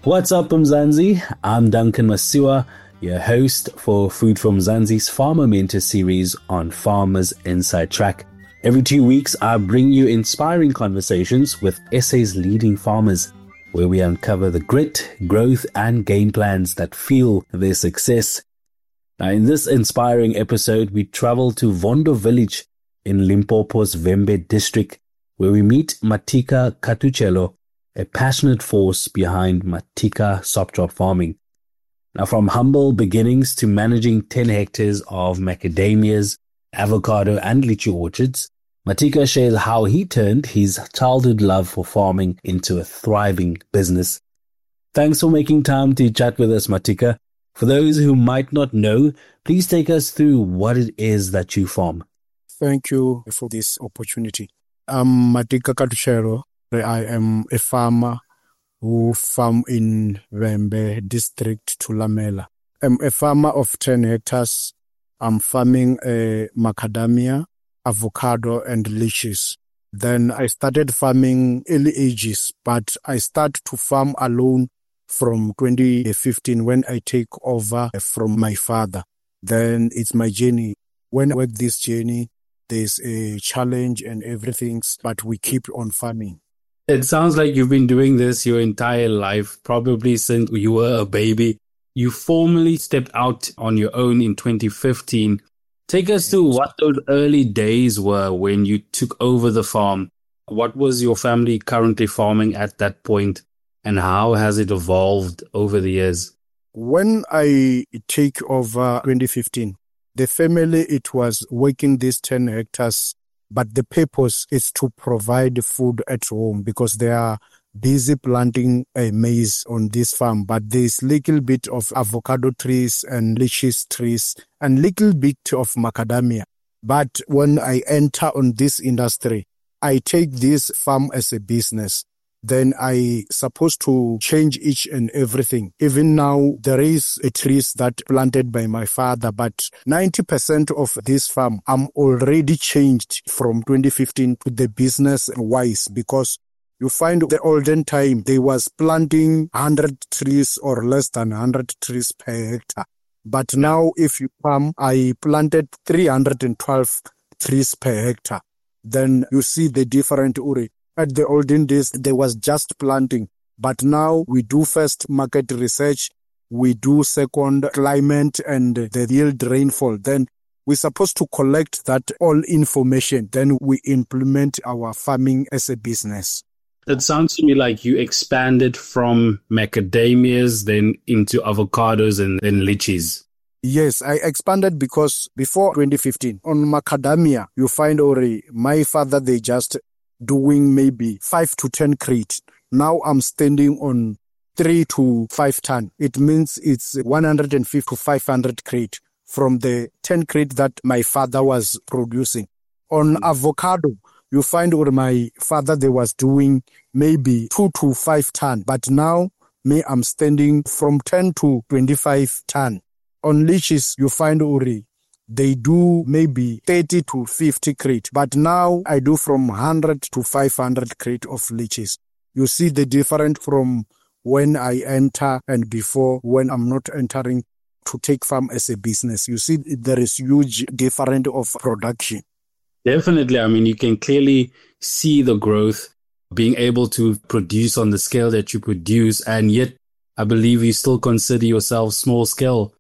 What's up, Mzansi? I'm Duncan Masiwa, your host for Food from Mzansi's Farmer Mentor series on Farmers Inside Track. Every 2 weeks, I bring you inspiring conversations with SA's leading farmers, where we uncover the grit, growth, and game plans that fuel their success. Now, in this inspiring episode, we travel to Vondo village in Limpopo's Vhembe district, where we meet Matika Katuchelo, a passionate force behind Matika Sopdrop farming. Now, from humble beginnings to managing 10 hectares of macadamias, avocado, and lychee orchards, Matika shares how he turned his childhood love for farming into a thriving business. Thanks for making time to chat with us, Matika. For those who might not know, please take us through what it is that you farm. Thank you for this opportunity. I'm Matika Katuchelo. I am a farmer who farm in Vhembe district, Thulamela. I'm a farmer of 10 hectares. I'm farming macadamia, avocado, and lychees. Then I started farming early ages, but I started to farm alone from 2015 when I take over from my father. Then it's my journey. When I work this journey, there's a challenge and everything, but we keep on farming. It sounds like you've been doing this your entire life, probably since you were a baby. You formally stepped out on your own in 2015. Take us to what those early days were when you took over the farm. What was your family currently farming at that point, and how has it evolved over the years? When I take over 2015, the family, it was working these 10 hectares, but the purpose is to provide food at home because they are busy planting maize on this farm, but there's little bit of avocado trees and lychees trees and little bit of macadamia. But when I enter on this industry, I take this farm as a business. Then I supposed to change each and everything. Even now, there is a trees that planted by my father, but 90% of this farm, I'm already changed from 2015 to the business wise because you find the olden time, they was planting 100 trees or less than 100 trees per hectare. But now, if you farm, I planted 312 trees per hectare. Then you see the different uri. At the olden days, there was just planting. But now we do first market research. We do second climate and the yield rainfall. Then we're supposed to collect that all information. Then we implement our farming as a business. It sounds to me like you expanded from macadamias, then into avocados and then lychees. Yes, I expanded because before 2015, on macadamia, you find already my father, they just doing maybe 5 to 10 crate. Now I'm standing on 3 to 5 ton. It means it's 150 to 500 crate from the 10 crate that my father was producing. On avocado, you find where my father, they was doing maybe 2 to 5 ton. But now, me, I'm standing from 10 to 25 ton. On lychees, you find Uri, they do maybe 30 to 50 crate. But now, I do from 100 to 500 crate of lychees. You see the difference from when I enter and before when I'm not entering to take farm as a business. You see, there is huge difference of production. Definitely. I mean, you can clearly see the growth, being able to produce on the scale that you produce. And yet, I believe you still consider yourself small scale.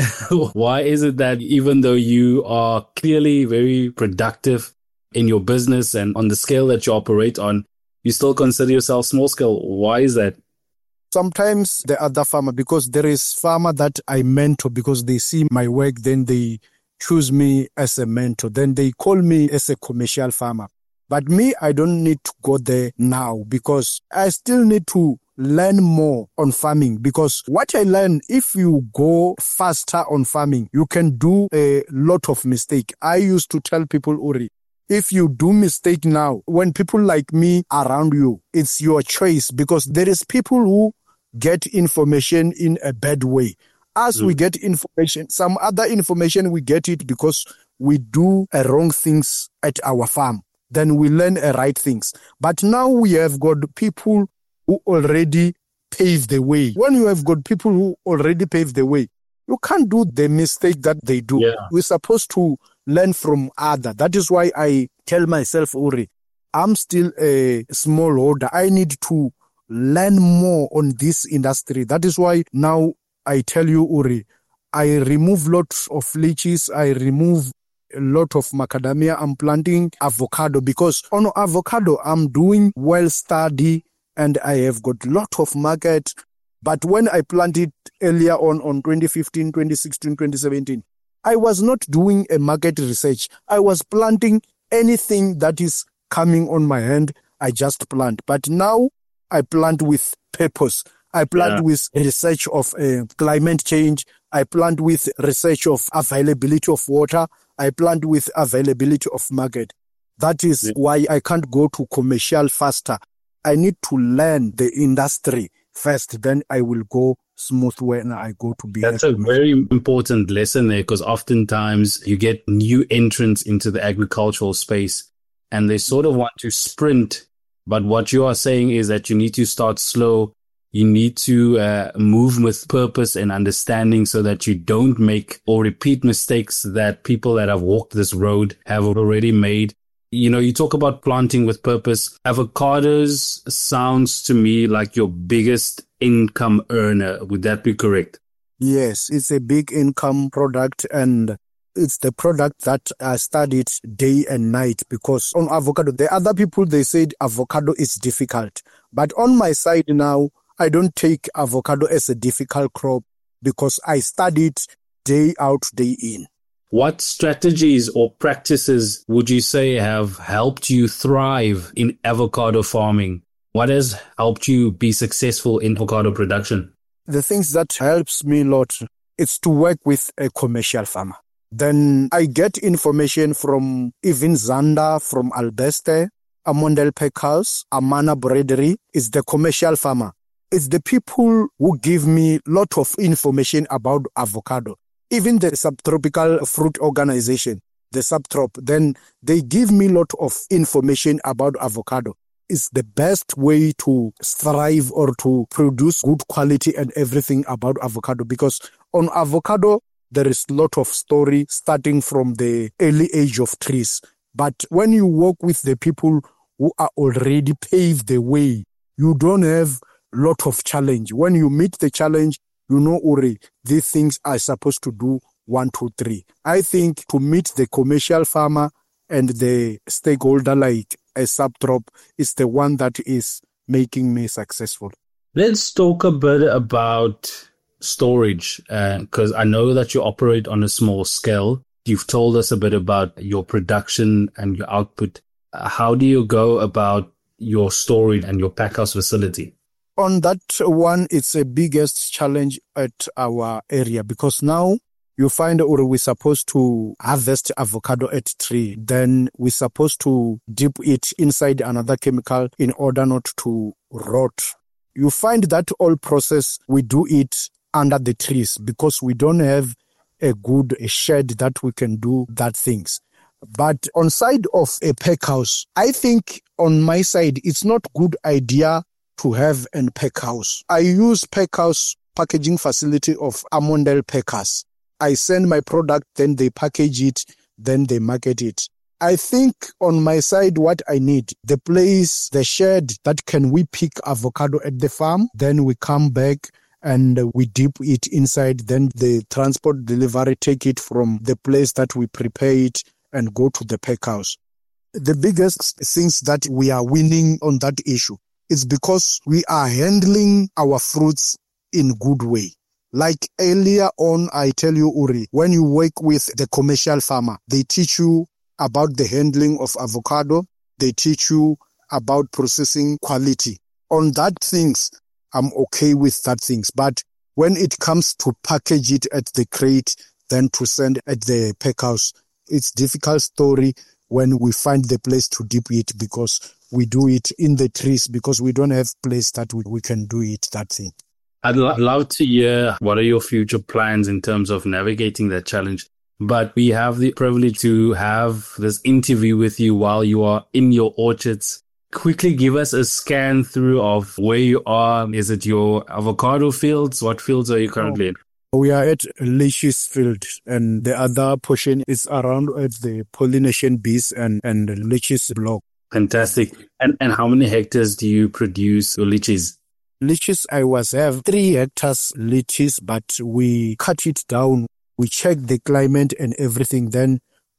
Why is it that even though you are clearly very productive in your business and on the scale that you operate on, you still consider yourself small scale? Why is that? Sometimes the other farmer, because there is farmer that I mentor because they see my work, then they choose me as a mentor. Then they call me as a commercial farmer. But me, I don't need to go there now because I still need to learn more on farming. Because what I learn, if you go faster on farming, you can do a lot of mistake. I used to tell people, Uri, if you do mistake now, when people like me around you, it's your choice because there is people who get information in a bad way. As we get information, some other information, we get it because we do wrong things at our farm. Then we learn right things. But now we have got people who already pave the way. When you have got people who already paved the way, you can't do the mistake that they do. Yeah. We're supposed to learn from other. That is why I tell myself, Uri, I'm still a smallholder. I need to learn more on this industry. That is why now I tell you, Uri, I remove lots of lychees. I remove a lot of macadamia. I'm planting avocado because on avocado, I'm doing well study and I have got lot of market. But when I planted earlier on 2015, 2016, 2017, I was not doing a market research. I was planting anything that is coming on my hand. I just plant. But now I plant with purpose. I plant with research of climate change. I plant with research of availability of water. I plant with availability of market. That is why I can't go to commercial faster. I need to learn the industry first, then I will go smooth when I go to be. That's a very important lesson there, because oftentimes you get new entrants into the agricultural space and they sort of want to sprint. But what you are saying is that you need to start slow. You need to move with purpose and understanding so that you don't make or repeat mistakes that people that have walked this road have already made. You know, you talk about planting with purpose. Avocados sounds to me like your biggest income earner. Would that be correct? Yes, it's a big income product and it's the product that I studied day and night because on avocado, the other people, they said avocado is difficult. But on my side now, I don't take avocado as a difficult crop because I studied day out, day in. What strategies or practices would you say have helped you thrive in avocado farming? What has helped you be successful in avocado production? The things that helps me a lot is to work with a commercial farmer. Then I get information from even Zander, from Albeste, Amondel Packhouse, Amana Brewery is the commercial farmer. It's the people who give me a lot of information about avocado. Even the subtropical fruit organization, the Subtrop, then they give me a lot of information about avocado. It's the best way to strive or to produce good quality and everything about avocado because on avocado, there is a lot of story starting from the early age of trees. But when you work with the people who are already paved the way, you don't have a lot of challenge. When you meet the challenge, you know, Uri, these things are supposed to do 1, 2, 3. I think to meet the commercial farmer and the stakeholder like a Subtrop is the one that is making me successful. Let's talk a bit about storage, because I know that you operate on a small scale. You've told us a bit about your production and your output. How do you go about your storage and your packhouse facility? On that one, it's the biggest challenge at our area because now you find we're supposed to harvest avocado at tree. Then we're supposed to dip it inside another chemical in order not to rot. You find that all process, we do it under the trees because we don't have a good shed that we can do that things. But on side of a packhouse, I think on my side, it's not good idea to have a packhouse. I use packhouse packaging facility of Amondel Packers. I send my product, then they package it, then they market it. I think on my side, what I need, the place, the shed that can we pick avocado at the farm, then we come back and we dip it inside, then the transport delivery take it from the place that we prepare it and go to the packhouse. The biggest things that we are winning on that issue is because we are handling our fruits in good way. Like earlier on, I tell you, Uri, when you work with the commercial farmer, they teach you about the handling of avocado. They teach you about processing quality. On that things, I'm okay with that things. But when it comes to package it at the crate, then to send at the packhouse, it's difficult story when we find the place to dip it because we do it in the trees because we don't have place that we can do it, that thing. I'd love to hear what are your future plans in terms of navigating that challenge. But we have the privilege to have this interview with you while you are in your orchards quickly give us a scan through of where you are? Is it your avocado fields? What fields are you currently in? We are at Lychee field, and the other portion is around at the pollination bees and Lychee block. Fantastic. And how many hectares do you produce your lychees? Lychees, I have 3 hectares lychees, but we cut it down. We checked the climate and everything. Then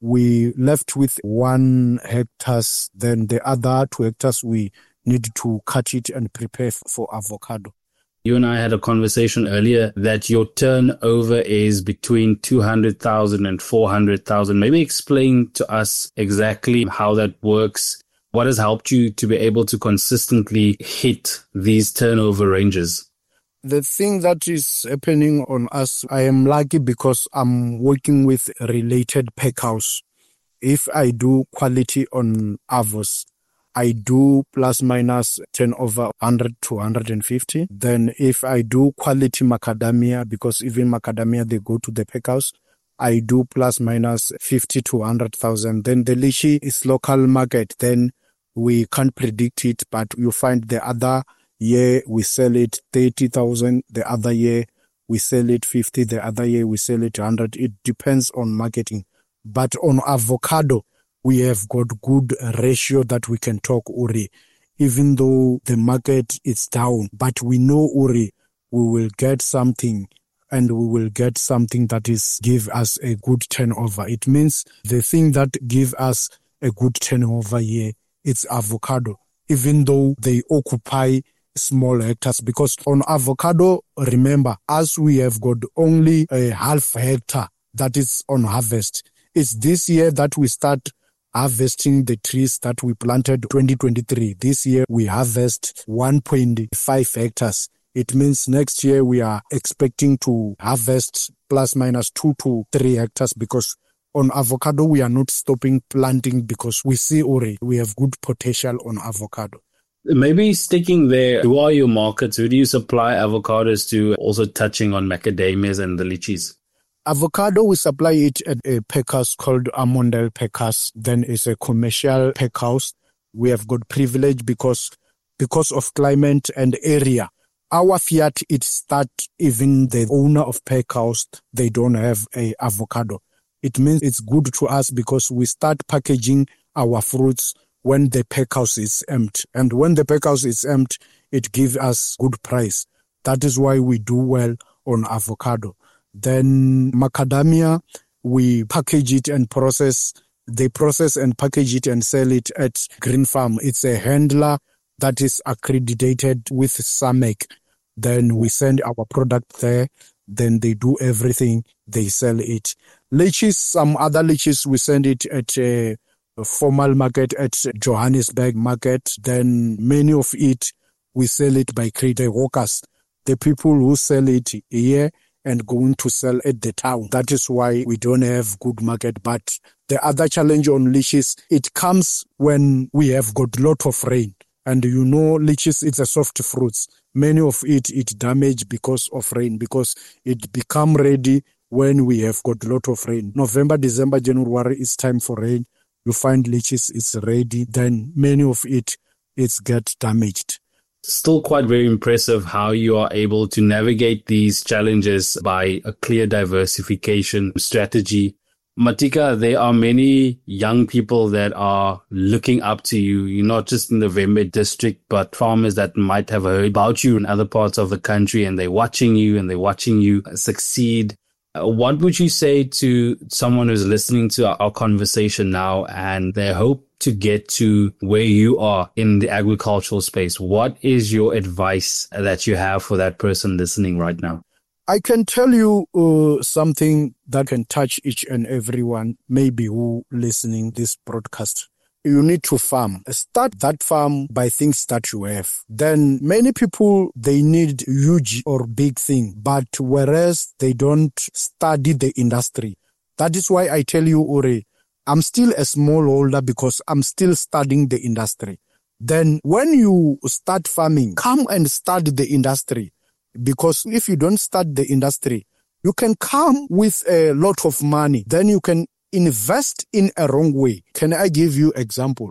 we left with 1 hectares. Then the other 2 hectares, we need to cut it and prepare for avocado. You and I had a conversation earlier that your turnover is between 200,000 and 400,000. Maybe explain to us exactly how that works. What has helped you to be able to consistently hit these turnover ranges? The thing that is happening on us, I am lucky because I'm working with related pack house. If I do quality on avos, I do plus minus turnover 100 to 150. Then if I do quality macadamia, because even macadamia, they go to the pack house, I do plus minus 50 to 100,000. Then the lychee is local market. Then we can't predict it, but you find the other year we sell it 30,000. The other year we sell it 50. The other year we sell it 100. It depends on marketing. But on avocado, we have got good ratio that we can talk, Uri. Even though the market is down, but we know, Uri, we will get something, and we will get something that is give us a good turnover. It means the thing that give us a good turnover here, it's avocado, even though they occupy small hectares. Because on avocado, remember, as we have got only a half hectare that is on harvest, it's this year that we start harvesting the trees that we planted 2023. This year we harvest 1.5 hectares. It means next year we are expecting to harvest plus minus 2 to 3 hectares, because on avocado we are not stopping planting because we see already we have good potential on avocado. Maybe sticking there, who are your markets? Who do you supply avocados to? Also touching on macadamias and the lychees. Avocado, we supply it at a pack house called Armondale Pack House. Then it's a commercial pack house. We have got privilege because of climate and area. Our Fiat, it start, even the owner of pack house, they don't have a avocado. It means it's good to us because we start packaging our fruits when the pack house is empty. And when the pack house is empty, it gives us good price. That is why we do well on avocado. Then macadamia, we package it and process. They process and package it and sell it at Green Farm. It's a handler that is accredited with SAMEC. Then we send our product there. Then they do everything. They sell it. Lychees, some other lychees, we send it at a formal market at Johannesburg market. Then many of it, we sell it by creative workers. The people who sell it here and going to sell at the town. That is why we don't have good market. But the other challenge on lychees, it comes when we have got lot of rain. And you know, lychees, it's a soft fruits. Many of it damaged because of rain, because it become ready when we have got lot of rain. November, December, January is time for rain. You find lychees, it's ready. Then many of it's get damaged. Still quite very impressive how you are able to navigate these challenges by a clear diversification strategy. Matika, there are many young people that are looking up to you. You're not just in the Vhembe district, but farmers that might have heard about you in other parts of the country, and they're watching you succeed. What would you say to someone who's listening to our conversation now and they hope to get to where you are in the agricultural space? What is your advice that you have for that person listening right now? I can tell you something that can touch each and everyone, maybe who listening this broadcast. You need to farm. Start that farm by things that you have. Then many people, they need huge or big thing, but whereas they don't study the industry. That is why I tell you, Uri, I'm still a smallholder because I'm still studying the industry. Then when you start farming, come and study the industry. Because if you don't start the industry, you can come with a lot of money. Then you can invest in a wrong way. Can I give you example?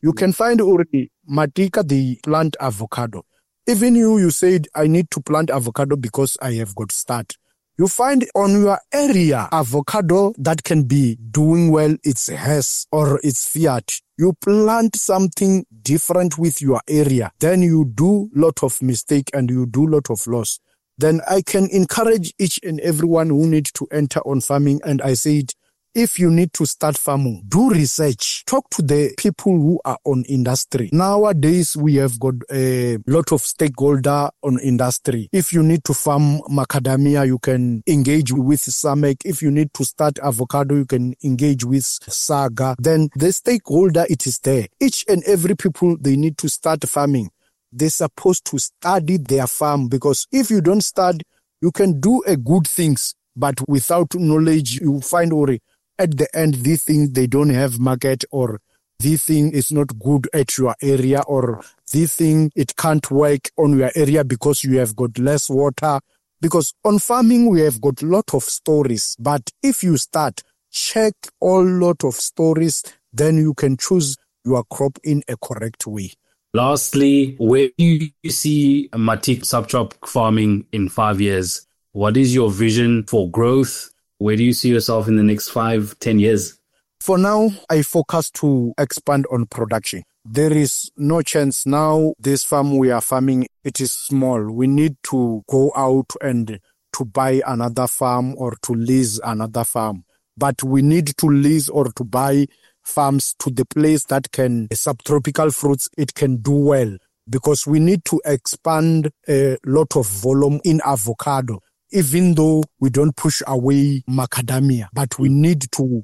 You can find already Matika, they plant avocado. Even you said, I need to plant avocado because I have got start. You find on your area avocado that can be doing well, it's Hess or it's Fiat. You plant something different with your area, then you do lot of mistake and you do lot of loss. Then I can encourage each and everyone who need to enter on farming. And I said, if you need to start farming, do research. Talk to the people who are on industry. Nowadays, we have got a lot of stakeholder on industry. If you need to farm macadamia, you can engage with Samek. If you need to start avocado, you can engage with Saga. Then the stakeholder, it is there. Each and every people, they need to start farming. They're supposed to study their farm, because if you don't study, you can do a good things, but without knowledge, you find at the end, this thing, they don't have market, or this thing is not good at your area, or this thing, it can't work on your area because you have got less water. Because on farming, we have got lot of stories. But if you start, check all lot of stories, then you can choose your crop in a correct way. Lastly, where do you see Matika Subtrop farming in 5 years? What is your vision for growth? Where do you see yourself in the next 5-10 years? For now, I focus to expand on production. There is no chance now. This farm we are farming, it is small. We need to go out and to buy another farm or to lease another farm. But we need to lease or to buy farms to the place that can, subtropical fruits, it can do well. Because we need to expand a lot of volume in avocado. Even though we don't push away macadamia, but we need to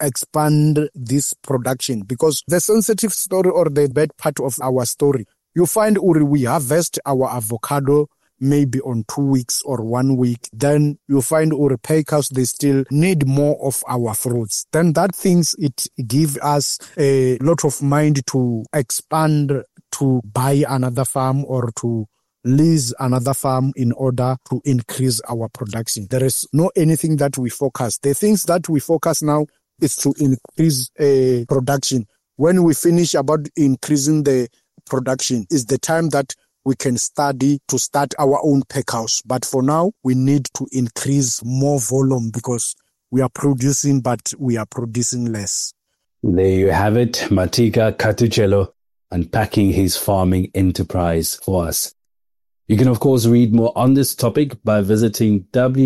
expand this production, because the sensitive story or the bad part of our story, you find we harvest our avocado maybe on 2 weeks or 1 week. Then you find packers, they still need more of our fruits. Then that things, it give us a lot of mind to expand, to buy another farm or to lease another farm in order to increase our production. There is no anything that we focus. The things that we focus now is to increase production. When we finish about increasing the production, is the time that we can study to start our own pack house. But for now, we need to increase more volume, because we are producing, but we are producing less. There you have it, Matika Katuchelo unpacking his farming enterprise for us. You can, of course, read more on this topic by visiting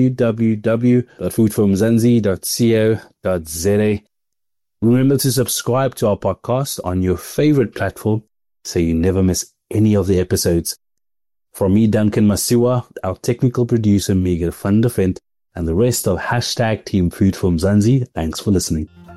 www.foodfromzansi.co.za. Remember to subscribe to our podcast on your favorite platform so you never miss any of the episodes. From me, Duncan Masiwa, our technical producer, Megan van der Vent, and the rest of #Team Food from Zanzi, thanks for listening.